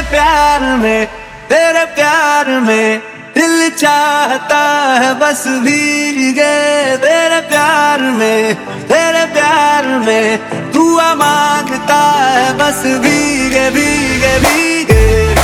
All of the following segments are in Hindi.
तेरे प्यार में दिल चाहता है बस भीगे। तेरे प्यार में दुआ मांगता है बस भीगे भीगे भीगे।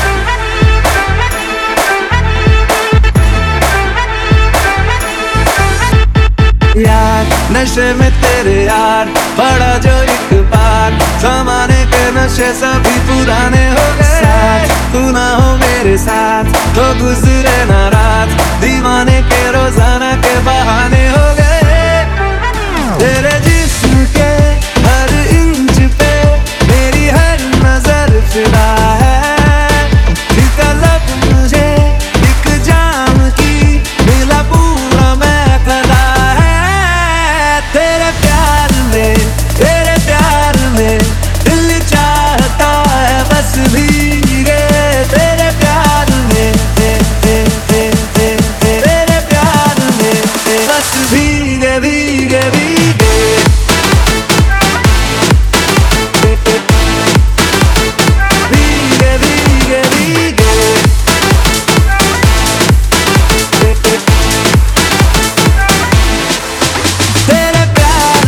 यार नशे में तेरे यार पड़ा जो एक बार, जमाने के नशे सभी पुराने हो गए। तू ना हो मेरे साथ तो गुजरे ना रात, दीवाने के रोजाना के बहाने हो गए। तेरे जिस्म के हर इंच पे मेरी हर नजर फिदा है। तलब मुझे एक जाम की मिला पूरा मैं खड़ा है। तेरे प्यार में दिल चाहता है बस भीगे। तेरे प्यार में बस भीगे भीगे भीगे। भीगे भीगे भीगे। तेरे प्यार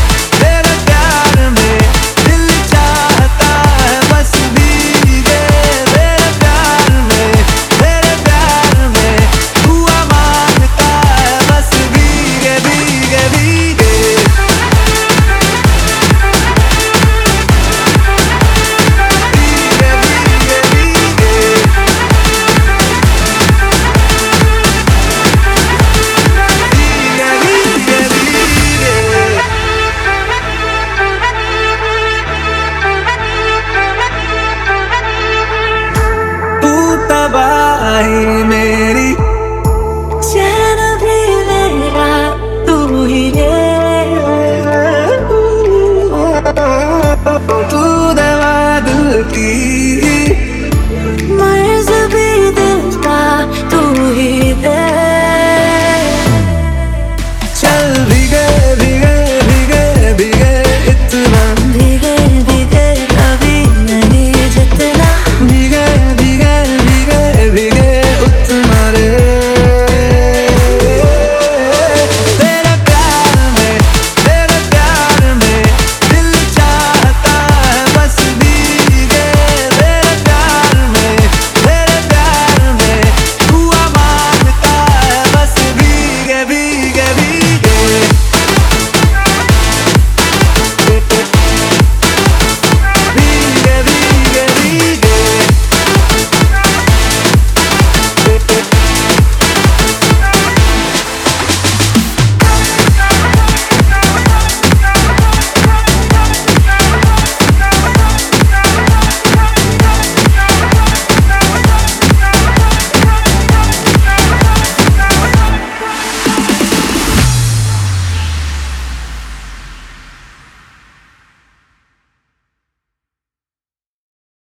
में दिल चाहता है बस भीगे। तेरे प्यार में दुआ मांगता है बस भीगे भीगे भीगे। भीगे भीगे भीगे। भीगे भीगे भीगे। तू तबाही मेरी